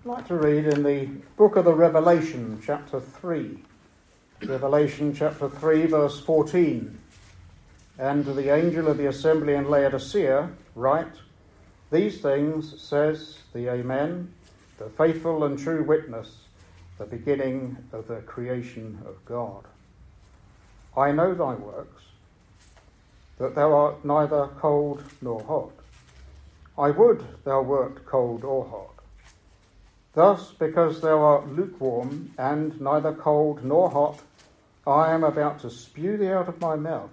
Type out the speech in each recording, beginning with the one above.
I'd like to read in the book of the Revelation, chapter 3. Revelation chapter 3, verse 14. And to the angel of the assembly in Laodicea write, These things says the Amen, the faithful and true witness, the beginning of the creation of God. I know thy works, that thou art neither cold nor hot. I would thou wert cold or hot. Thus, because thou art lukewarm and neither cold nor hot, I am about to spew thee out of my mouth.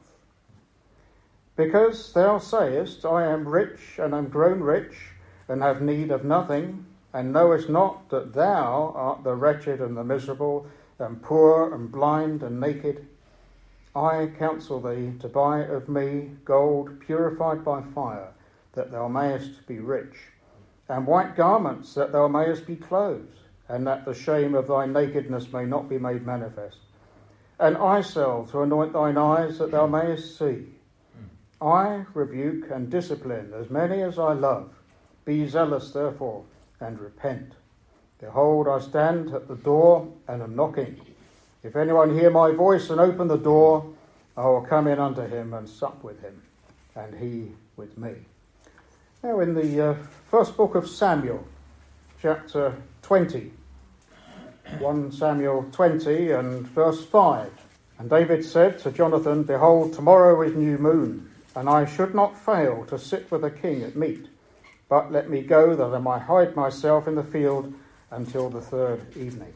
Because thou sayest, I am rich and am grown rich, and have need of nothing, and knowest not that thou art the wretched and the miserable, and poor and blind and naked, I counsel thee to buy of me gold purified by fire, that thou mayest be rich, and white garments, that thou mayest be clothed, and that the shame of thy nakedness may not be made manifest, and eye salve to anoint thine eyes, that thou mayest see. I rebuke and discipline as many as I love. Be zealous, therefore, and repent. Behold, I stand at the door and am knocking. If anyone hear my voice and open the door, I will come in unto him and sup with him, and he with me. Now in the first book of Samuel, chapter 20, 1 Samuel 20 and verse 5. And David said to Jonathan, Behold, tomorrow is new moon, and I should not fail to sit with the king at meat. But let me go, that I might hide myself in the field until the third evening.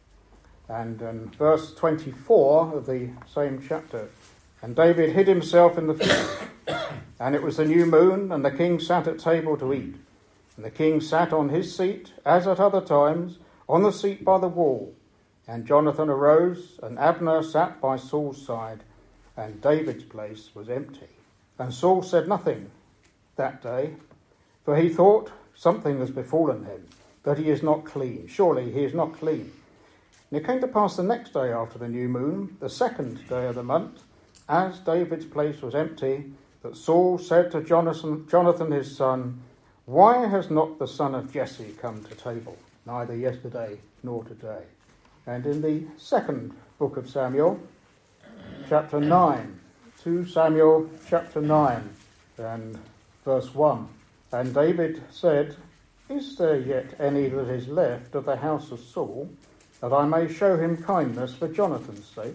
And in verse 24 of the same chapter, and David hid himself in the field. And it was the new moon, and the king sat at table to eat. And the king sat on his seat, as at other times, on the seat by the wall. And Jonathan arose, and Abner sat by Saul's side, and David's place was empty. And Saul said nothing that day, for he thought something has befallen him, that he is not clean. Surely he is not clean. And it came to pass the next day after the new moon, the second day of the month, as David's place was empty, that Saul said to Jonathan his son, Why has not the son of Jesse come to table, neither yesterday nor today? And in the second book of Samuel, chapter 9, 2 Samuel chapter 9 and verse 1. And David said, Is there yet any that is left of the house of Saul, that I may show him kindness for Jonathan's sake?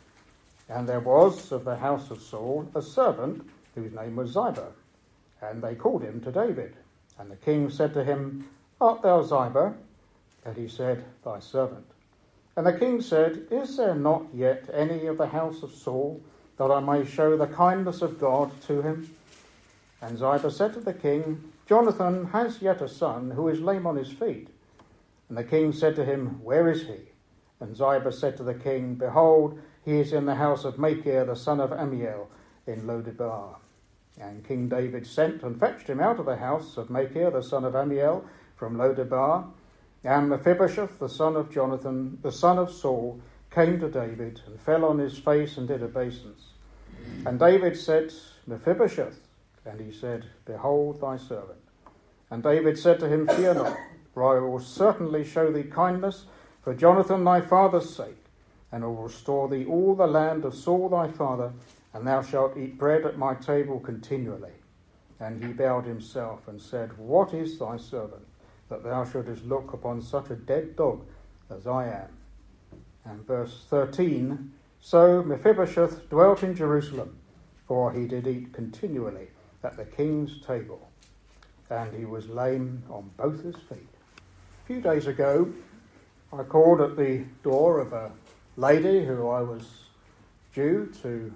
And there was of the house of Saul a servant whose name was Ziba, and they called him to David. And the king said to him, Art thou Ziba? And he said, Thy servant. And the king said, Is there not yet any of the house of Saul, that I may show the kindness of God to him? And Ziba said to the king, Jonathan has yet a son who is lame on his feet. And the king said to him, Where is he? And Ziba said to the king, Behold, he is in the house of Machir, the son of Ammiel, in Lodebar. And King David sent and fetched him out of the house of Machir, the son of Ammiel, from Lodebar. And Mephibosheth, the son of Jonathan, the son of Saul, came to David, and fell on his face and did obeisance. And David said, Mephibosheth. And he said, Behold thy servant. And David said to him, Fear not, for I will certainly show thee kindness for Jonathan thy father's sake, and I will restore thee all the land of Saul thy father, and thou shalt eat bread at my table continually. And he bowed himself and said, What is thy servant, that thou shouldest look upon such a dead dog as I am? And verse 13, So Mephibosheth dwelt in Jerusalem, for he did eat continually at the king's table, and he was lame on both his feet. A few days ago, I called at the door of a lady who I was due to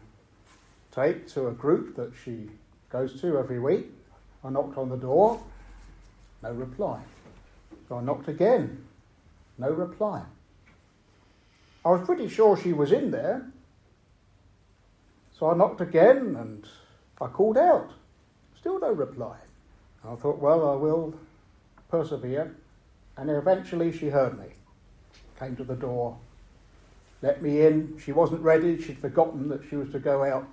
take to a group that she goes to every week. I knocked on the door, no reply. So I knocked again, no reply. I was pretty sure she was in there. So I knocked again and I called out. Still no reply. I thought, well, I will persevere. And eventually she heard me. Came to the door, let me in. She wasn't ready. She'd forgotten that she was to go out.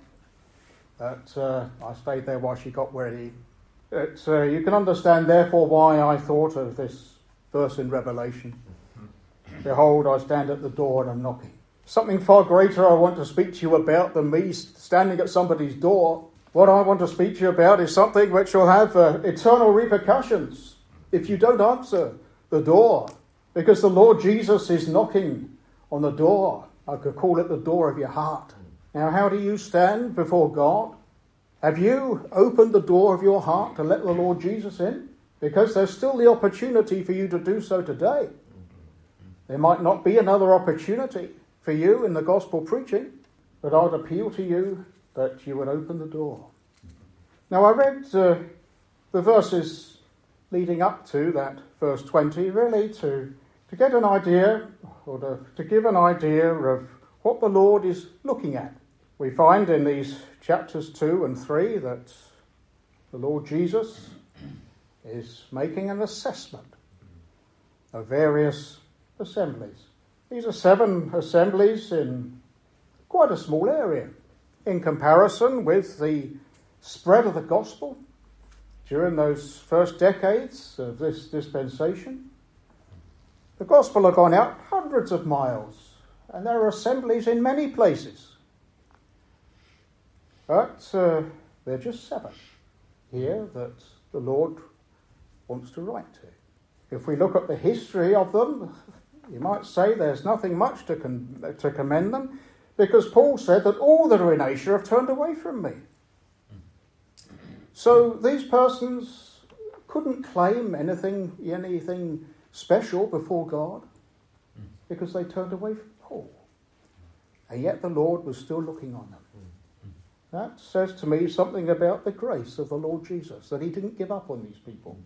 But I stayed there while she got ready. You can understand, therefore, why I thought of this verse in Revelation. Behold, I stand at the door and I'm knocking. Something far greater I want to speak to you about than me standing at somebody's door. What I want to speak to you about is something which will have eternal repercussions if you don't answer the door. Because the Lord Jesus is knocking on the door. I could call it the door of your heart. Now, how do you stand before God? Have you opened the door of your heart to let the Lord Jesus in? Because there's still the opportunity for you to do so today. There might not be another opportunity for you in the gospel preaching, but I'd appeal to you that you would open the door. Now, I read the verses leading up to that verse 20, really to get an idea, or to give an idea of what the Lord is looking at. We find in these chapters 2 and 3 that the Lord Jesus is making an assessment of various assemblies. These are 7 assemblies in quite a small area in comparison with the spread of the gospel during those first decades of this dispensation. The gospel had gone out hundreds of miles, and there are assemblies in many places. But they're just 7 here that the Lord wants to write to. If we look at the history of them, you might say there's nothing much to commend them, because Paul said that all that are in Asia have turned away from me. So these persons couldn't claim anything special before God because they turned away from Paul. And yet the Lord was still looking on them. That says to me something about the grace of the Lord Jesus, that he didn't give up on these people.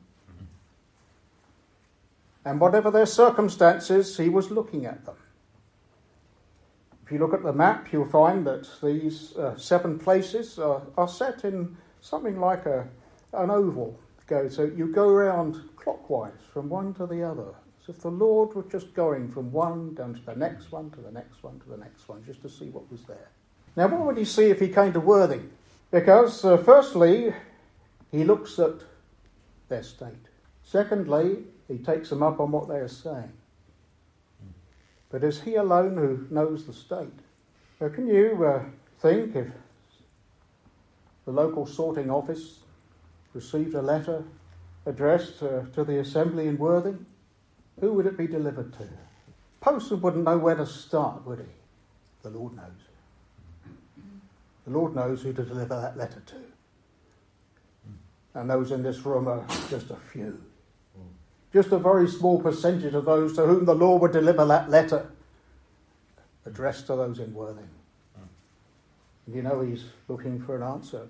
And whatever their circumstances, he was looking at them. If you look at the map, you'll find that these 7 places are set in something like an oval. So you go around clockwise from one to the other, as if the Lord was just going from one down to the next one, to the next one, to the next one, just to see what was there. Now, what would he see if he came to Worthing? Because, firstly, he looks at their state. Secondly, he takes them up on what they are saying. But it's he alone who knows the state. Now, can you think if the local sorting office received a letter addressed to the assembly in Worthing? Who would it be delivered to? Postman wouldn't know where to start, would he? The Lord knows. The Lord knows who to deliver that letter to. And those in this room are just a few. Just a very small percentage of those to whom the Lord would deliver that letter addressed to those in Worthing. And you know he's looking for an answer.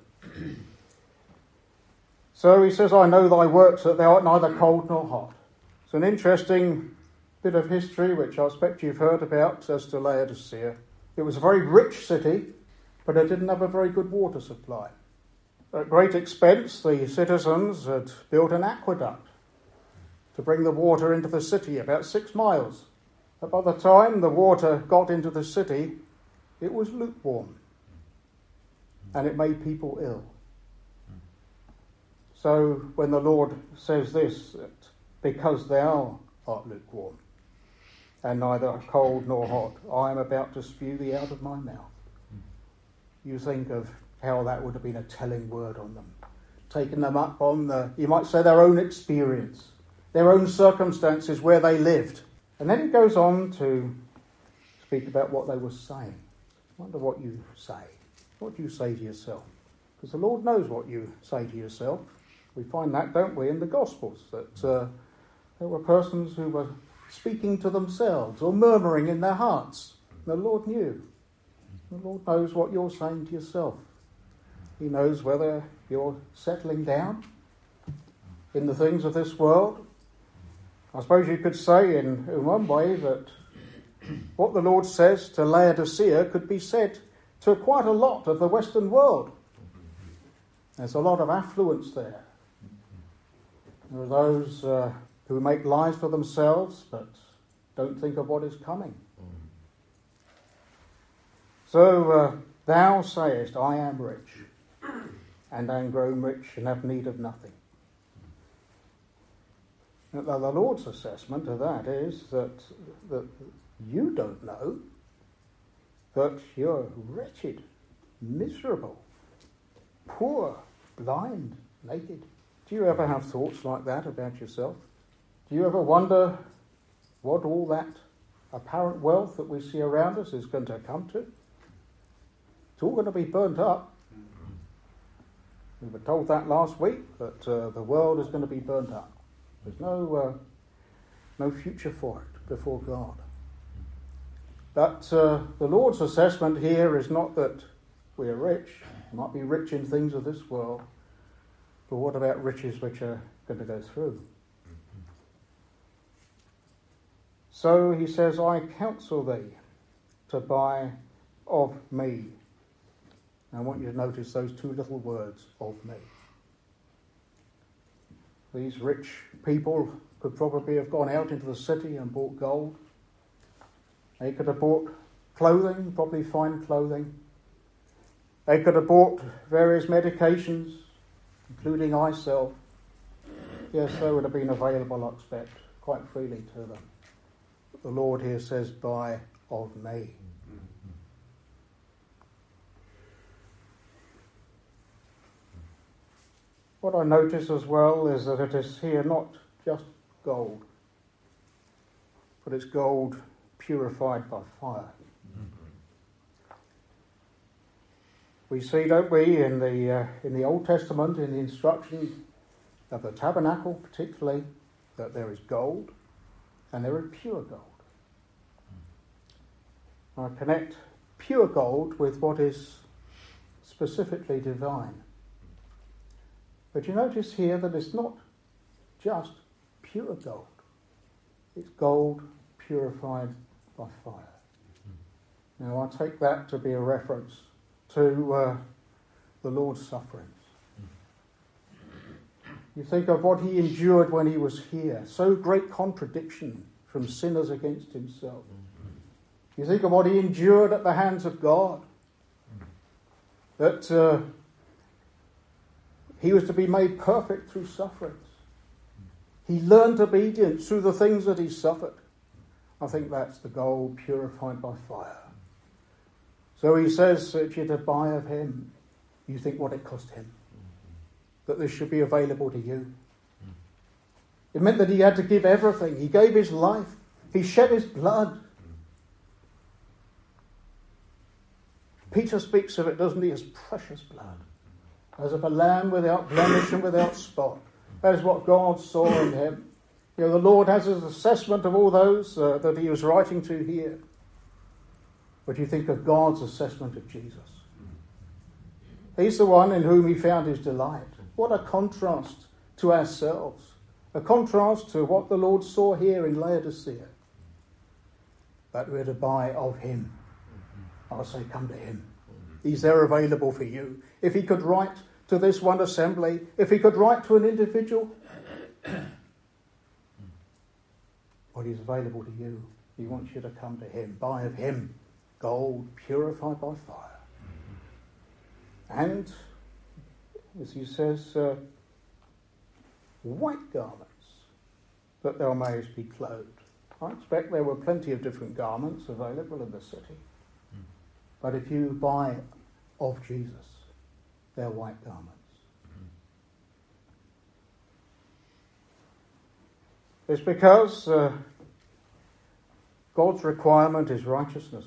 So he says, I know thy works, that thou art neither cold nor hot. It's an interesting bit of history which I expect you've heard about as to Laodicea. It was a very rich city, but it didn't have a very good water supply. At great expense, the citizens had built an aqueduct to bring the water into the city, about 6 miles. But by the time the water got into the city, it was lukewarm, and it made people ill. So when the Lord says this, that because thou art lukewarm, and neither cold nor hot, I am about to spew thee out of my mouth. You think of how that would have been a telling word on them, taking them up on you might say, their own experience, their own circumstances where they lived. And then it goes on to speak about what they were saying. I wonder what you say. What do you say to yourself? Because the Lord knows what you say to yourself. We find that, don't we, in the Gospels, that there were persons who were speaking to themselves or murmuring in their hearts. The Lord knew. The Lord knows what you're saying to yourself. He knows whether you're settling down in the things of this world. I suppose you could say in one way that what the Lord says to Laodicea could be said to quite a lot of the Western world. There's a lot of affluence there. There are those who make lives for themselves but don't think of what is coming. So thou sayest, I am rich, and am grown rich, and have need of nothing. The Lord's assessment of that is that you don't know that you're wretched, miserable, poor, blind, naked. Do you ever have thoughts like that about yourself? Do you ever wonder what all that apparent wealth that we see around us is going to come to? It's all going to be burnt up. We were told that last week, that the world is going to be burnt up. There's no future for it before God. But the Lord's assessment here is not that we are rich. We might be rich in things of this world, but what about riches which are going to go through? So he says, I counsel thee to buy of me. And I want you to notice those two little words, of me. These rich people could probably have gone out into the city and bought gold. They could have bought clothing, probably fine clothing. They could have bought various medications, including eye salve. Yes, they would have been available, I expect, quite freely to them. But the Lord here says, buy of me. What I notice as well is that it is here not just gold, but it's gold purified by fire. We see, don't we, in the Old Testament, in the instruction of the tabernacle particularly, that there is gold and there is pure gold. I connect pure gold with what is specifically divine. But you notice here that it's not just pure gold. It's gold purified by fire. Now I take that to be a reference to the Lord's sufferings. You think of what he endured when he was here. So great contradiction from sinners against himself. You think of what he endured at the hands of God. That he was to be made perfect through sufferings. He learned obedience through the things that he suffered. I think that's the gold purified by fire. So he says, if you're to buy of him, you think what it cost him. That this should be available to you. It meant that he had to give everything. He gave his life. He shed his blood. Peter speaks of it, doesn't he, as precious blood. As of a lamb without blemish and without spot. That is what God saw in him. You know, the Lord has his assessment of all those that he was writing to here. But you think of God's assessment of Jesus. He's the one in whom he found his delight. What a contrast to ourselves. A contrast to what the Lord saw here in Laodicea. But we're to buy of him. I'll say, come to him. He's there available for you. If he could write to this one assembly, if he could write to an individual, well, he's available to you. He wants you to come to him. Buy of him gold purified by fire. And, as he says, white garments, that thou mayest be clothed. I expect there were plenty of different garments available in the city. But if you buy of Jesus, they're white garments. It's because God's requirement is righteousness.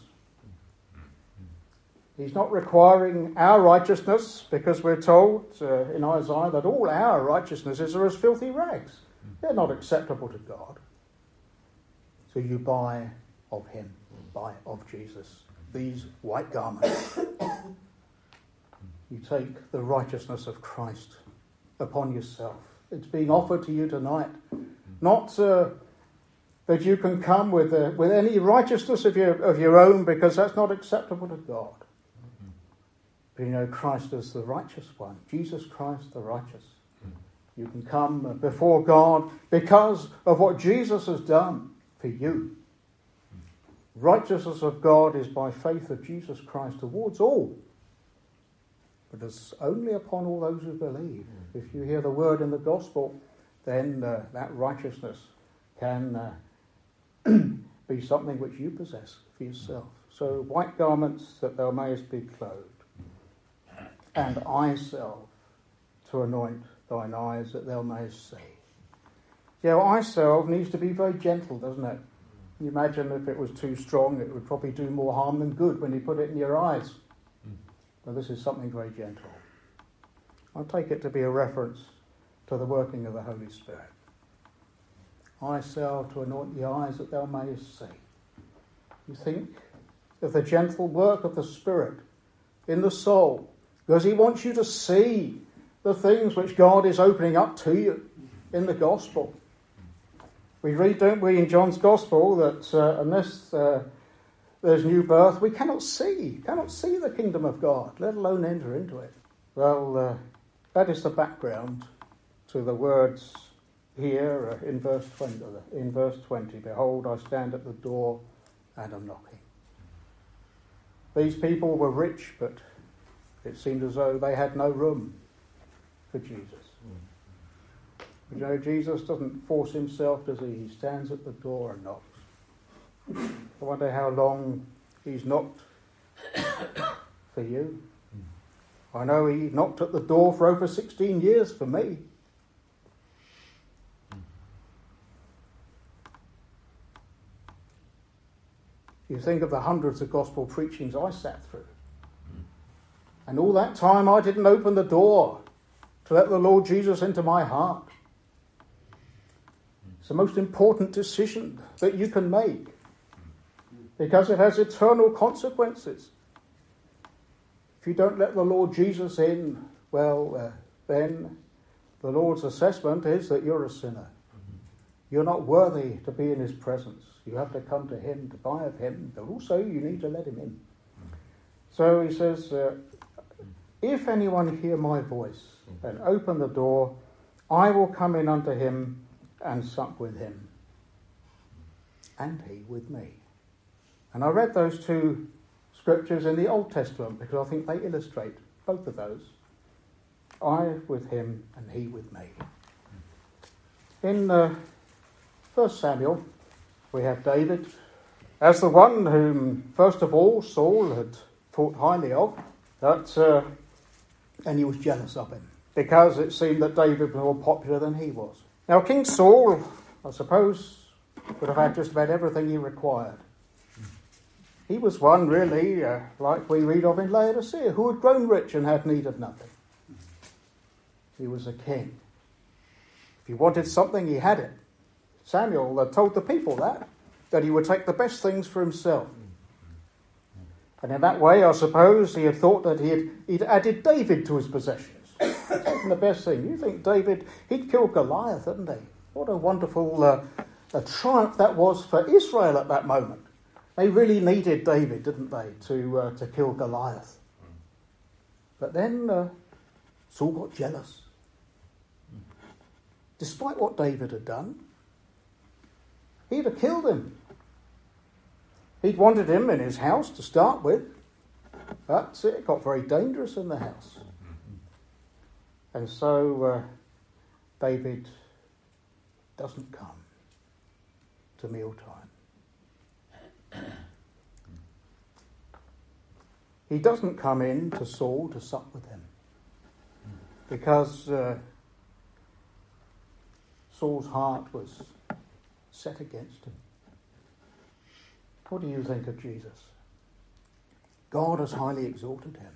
He's not requiring our righteousness, because we're told in Isaiah that all our righteousnesses are as filthy rags. They're not acceptable to God. So you buy of him, buy of Jesus, these white garments. You take the righteousness of Christ upon yourself. It's being offered to you tonight. Not that you can come with any righteousness of your own, because that's not acceptable to God. But you know, Christ is the righteous one. Jesus Christ the righteous. You can come before God because of what Jesus has done for you. Righteousness of God is by faith of Jesus Christ towards all. But it's only upon all those who believe. If you hear the word in the gospel, then that righteousness can be something which you possess for yourself. So white garments that thou mayest be clothed, and eye salve to anoint thine eyes that thou mayest see. Yeah, eye salve needs to be very gentle, doesn't it? You imagine if it was too strong, it would probably do more harm than good when you put it in your eyes. But this is something very gentle. I take it to be a reference to the working of the Holy Spirit. Eye salve to anoint the eyes that thou mayest see. You think of the gentle work of the Spirit in the soul, because he wants you to see the things which God is opening up to you in the gospel. We read, don't we, in John's gospel that unless there's new birth, we cannot see the kingdom of God, let alone enter into it. Well, that is the background to the words here in verse 20. Behold, I stand at the door and am knocking. These people were rich, but it seemed as though they had no room for Jesus. But you know, Jesus doesn't force himself, does he? He stands at the door and knocks. I wonder how long he's knocked for you. I know he knocked at the door for over 16 years for me. You think of the hundreds of gospel preachings I sat through. And all that time I didn't open the door to let the Lord Jesus into my heart. It's the most important decision that you can make, because it has eternal consequences. If you don't let the Lord Jesus in, well, then the Lord's assessment is that you're a sinner. You're not worthy to be in his presence. You have to come to him to buy of him, but also you need to let him in. So he says, if anyone hear my voice and open the door, I will come in unto him and sup with him, and he with me. And I read those two scriptures in the Old Testament because I think they illustrate both of those. I with him and he with me. In 1 Samuel, we have David as the one whom, first of all, Saul had thought highly of, and he was jealous of him because it seemed that David was more popular than he was. Now, King Saul, I suppose, would have had just about everything he required. He was one, really, like we read of in Laodicea, who had grown rich and had need of nothing. He was a king. If he wanted something, he had it. Samuel told the people that he would take the best things for himself. And in that way, I suppose, he had thought that he'd added David to his possessions. Taking the best thing. You think David, he'd killed Goliath, hadn't he? What a wonderful a triumph that was for Israel at that moment. They really needed David, didn't they, to kill Goliath. But then Saul got jealous. Despite what David had done, he'd have killed him. He'd wanted him in his house to start with, but it got very dangerous in the house. And so David doesn't come to mealtime. He doesn't come in to Saul to sup with him because Saul's heart was set against him. What do you think of Jesus? God has highly exalted him.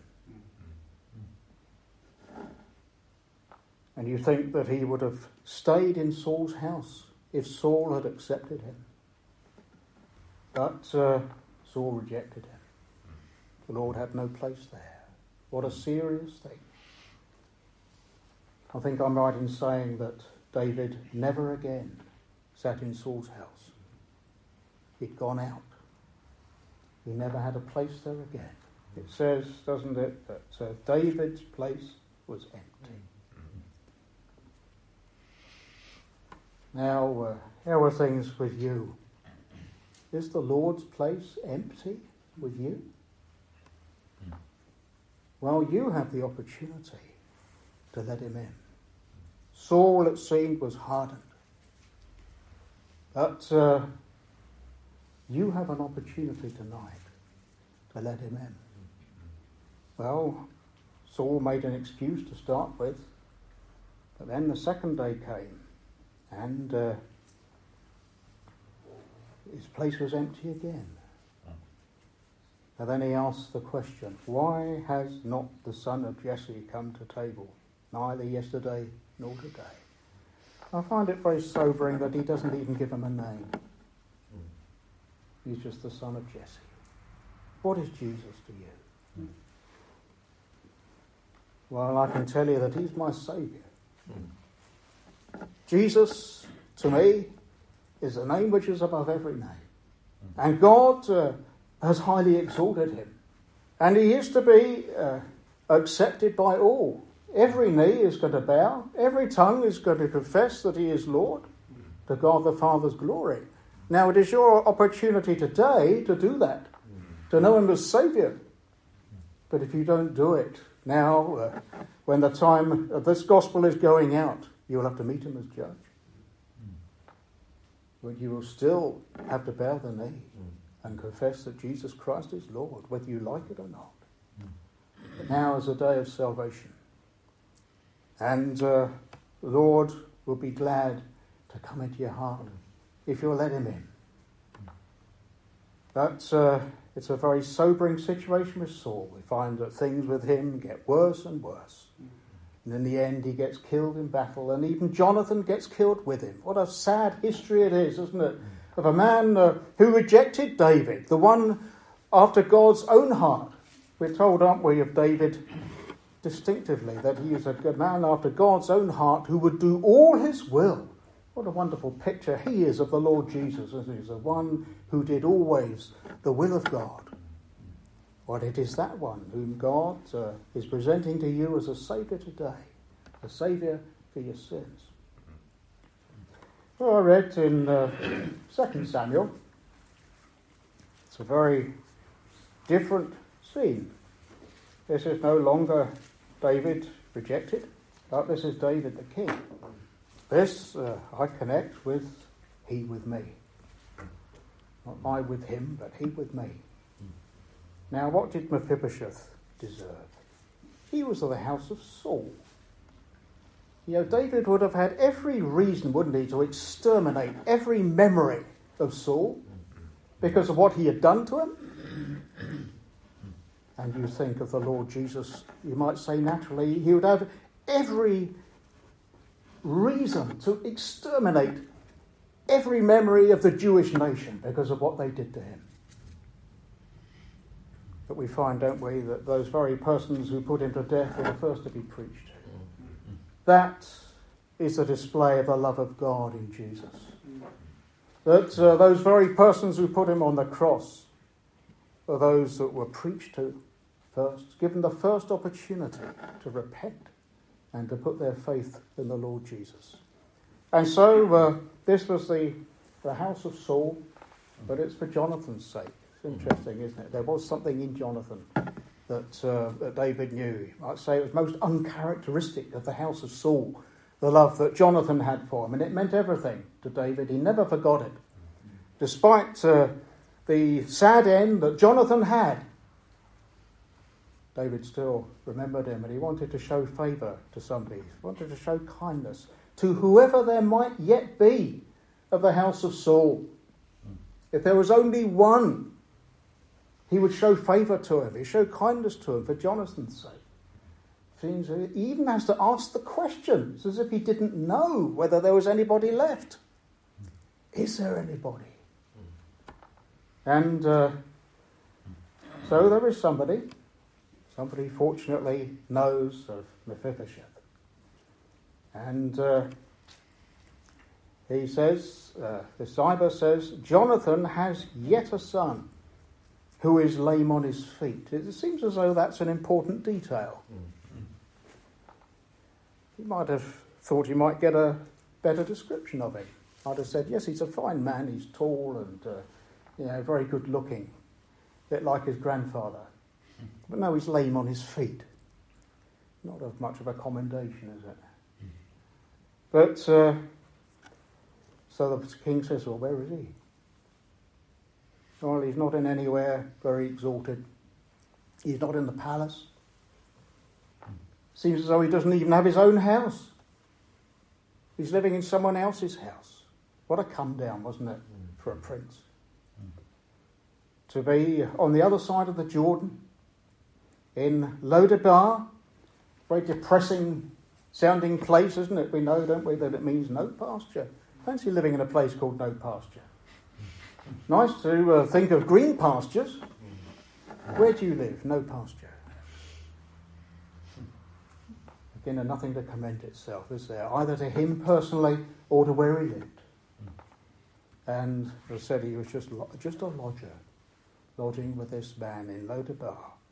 And you think that he would have stayed in Saul's house if Saul had accepted him. But Saul rejected him. The Lord had no place there. What a serious thing. I think I'm right in saying that David never again sat in Saul's house. He'd gone out. He never had a place there again. It says, doesn't it, that David's place was empty. Now, how are things with you? Is the Lord's place empty with you? Well, you have the opportunity to let him in. Saul, it seemed, was hardened. But you have an opportunity tonight to let him in. Well, Saul made an excuse to start with, but then the second day came, and his place was empty again. And then he asked the question, why has not the son of Jesse come to table, neither yesterday nor today? I find it very sobering that he doesn't even give him a name. He's just the son of Jesse. What is Jesus to you? Well, I can tell you that he's my Saviour. Jesus, to me, is the name which is above every name. And God has highly exalted him. And he is to be accepted by all. Every knee is going to bow. Every tongue is going to confess that he is Lord, to God the Father's glory. Now, it is your opportunity today to do that, to know him as Saviour. But if you don't do it now, when the time of this gospel is going out, you'll have to meet him as judge. But you will still have to bow the knee and confess that Jesus Christ is Lord, whether you like it or not. But now is a day of salvation. And the Lord will be glad to come into your heart if you'll let him in. But it's a very sobering situation with Saul. We find that things with him get worse and worse. And in the end, he gets killed in battle, and even Jonathan gets killed with him. What a sad history it is, isn't it? Of a man who rejected David, the one after God's own heart. We're told, aren't we, of David distinctively, that he is a good man after God's own heart who would do all his will. What a wonderful picture he is of the Lord Jesus, isn't he? He's the one who did always the will of God. Well, it is that one whom God is presenting to you as a Saviour today, a Saviour for your sins. Well, I read in 2 Samuel, it's a very different scene. This is no longer David rejected, but this is David the king. This I connect with he with me. Not I with him, but he with me. Now, what did Mephibosheth deserve? He was of the house of Saul. You know, David would have had every reason, wouldn't he, to exterminate every memory of Saul because of what he had done to him. And you think of the Lord Jesus, you might say naturally, he would have every reason to exterminate every memory of the Jewish nation because of what they did to him. But we find, don't we, that those very persons who put him to death were the first to be preached. That is a display of the love of God in Jesus. That those very persons who put him on the cross are those that were preached to first, given the first opportunity to repent and to put their faith in the Lord Jesus. And so this was the house of Saul, but it's for Jonathan's sake. It's interesting, isn't it? There was something in Jonathan that David knew. You might say it was most uncharacteristic of the house of Saul, the love that Jonathan had for him, and it meant everything to David. He never forgot it. Despite the sad end that Jonathan had, David still remembered him, and he wanted to show favour to somebody. He wanted to show kindness to whoever there might yet be of the house of Saul. If there was only one, he would show favour to him. He'd show kindness to him for Jonathan's sake. Seems he even has to ask the question. It's as if he didn't know whether there was anybody left. Is there anybody? And so there is somebody. Somebody fortunately knows of Mephibosheth. And he says, the Ziba says, Jonathan has yet a son who is lame on his feet. It seems as though that's an important detail. He might have thought he might get a better description of him. I'd have said, yes, he's a fine man, he's tall and very good looking, a bit like his grandfather. But no, he's lame on his feet. Not of much of a commendation, is it? But so the king says, well, where is he? Well, he's not in anywhere very exalted. He's not in the palace. Seems as though he doesn't even have his own house. He's living in someone else's house. What a come down, wasn't it, for a prince? To be on the other side of the Jordan, in Lodebar, very depressing sounding place, isn't it? We know, don't we, that it means no pasture. Fancy living in a place called no pasture. Nice to think of green pastures. Where do you live? No pasture. Again, nothing to commend itself, is there? Either to him personally or to where he lived. And as I said, he was just a lodger, lodging with this man in Lodebar.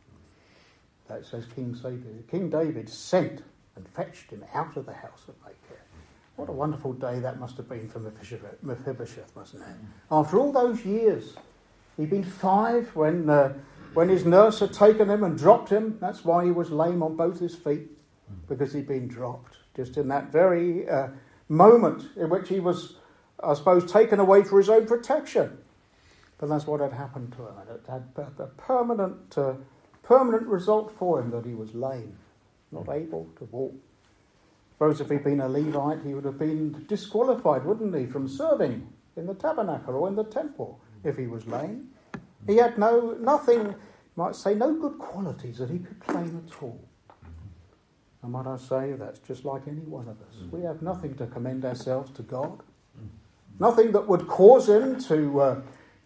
That says King David. King David sent and fetched him out of the house of Machir. What a wonderful day that must have been for Mephibosheth, wasn't it? After all those years, he'd been 5 when his nurse had taken him and dropped him. That's why he was lame on both his feet, because he'd been dropped. Just in that very moment in which he was, I suppose, taken away for his own protection. But that's what had happened to him. And it had a permanent result for him that he was lame, not able to walk. I suppose if he'd been a Levite, he would have been disqualified, wouldn't he, from serving in the tabernacle or in the temple if he was lame. He had nothing, might say, no good qualities that he could claim at all. And might I say, that's just like any one of us. We have nothing to commend ourselves to God. Nothing that would cause him to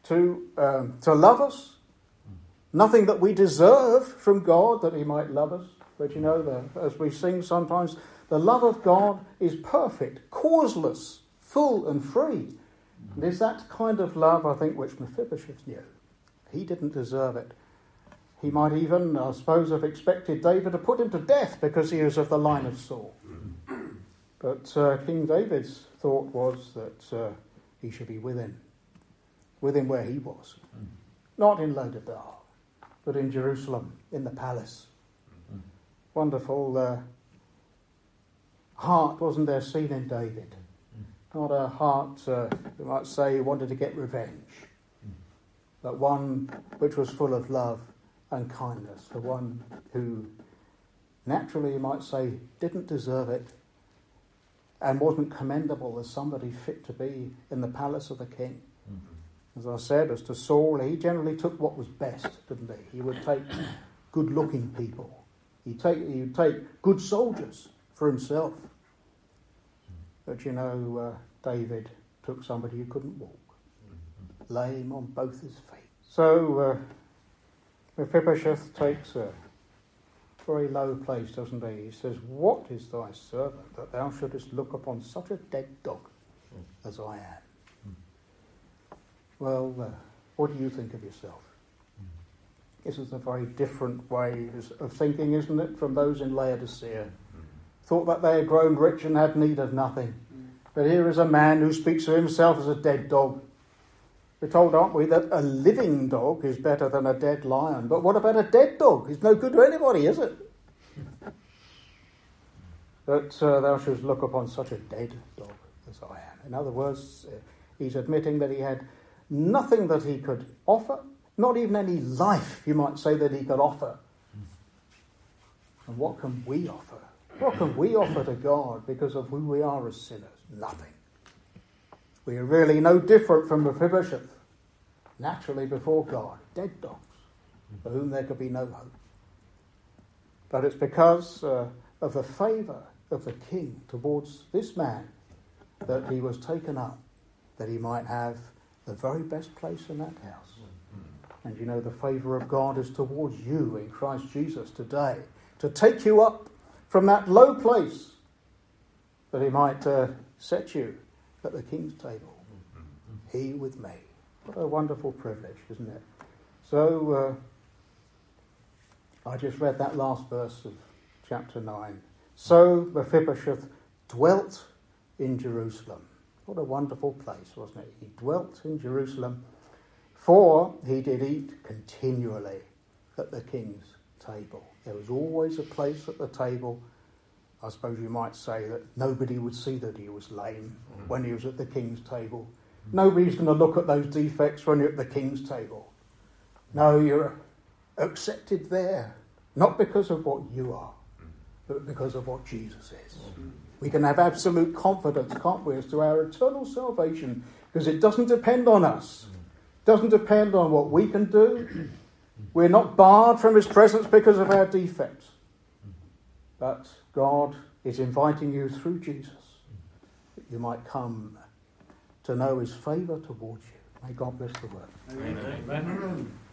love us. Nothing that we deserve from God that he might love us. But you know, as we sing sometimes, the love of God is perfect, causeless, full and free. And it's that kind of love, I think, which Mephibosheth knew. He didn't deserve it. He might even, I suppose, have expected David to put him to death because he was of the line of Saul. But King David's thought was that he should be with him where he was. Not in Lodebar, but in Jerusalem, in the palace. Wonderful heart, wasn't there, seen in David? Not a heart, you might say, wanted to get revenge, but one which was full of love and kindness, the one who naturally, you might say, didn't deserve it and wasn't commendable as somebody fit to be in the palace of the king. As I said, as to Saul, he generally took what was best, didn't he? He would take good-looking people. He'd take good soldiers for himself. But you know, David took somebody who couldn't walk, lame on both his feet. So Mephibosheth takes a very low place, doesn't he? He says, "What is thy servant that thou shouldest look upon such a dead dog as I am?" Well, what do you think of yourself? This is a very different way of thinking, isn't it, from those in Laodicea. Thought that they had grown rich and had need of nothing. But here is a man who speaks of himself as a dead dog. We're told, aren't we, that a living dog is better than a dead lion. But what about a dead dog? It's no good to anybody, is it? That thou shouldst look upon such a dead dog as I am. In other words, he's admitting that he had nothing that he could offer, not even any life, you might say, that he could offer. And what can we offer? What can we offer to God because of who we are as sinners? Nothing. We are really no different from Mephibosheth, naturally before God, dead dogs, for whom there could be no hope. But it's because of the favour of the king towards this man that he was taken up, that he might have the very best place in that house. And you know, the favour of God is towards you in Christ Jesus today, to take you up from that low place, that he might set you at the king's table. He with me. What a wonderful privilege, isn't it? So, I just read that last verse of chapter 9. So Mephibosheth dwelt in Jerusalem. What a wonderful place, wasn't it? He dwelt in Jerusalem, for he did eat continually at the king's table. There was always a place at the table I suppose you might say that nobody would see that he was lame when he was at the king's table. Nobody's going to look at those defects when you're at the king's table. No, you're accepted there, not because of what you are, but because of what Jesus is. We can have absolute confidence, can't we, as to our eternal salvation, because it doesn't depend on us. It doesn't depend on what we can do. We're not barred from his presence because of our defects. But God is inviting you through Jesus that you might come to know his favour towards you. May God bless the word. Amen. Amen.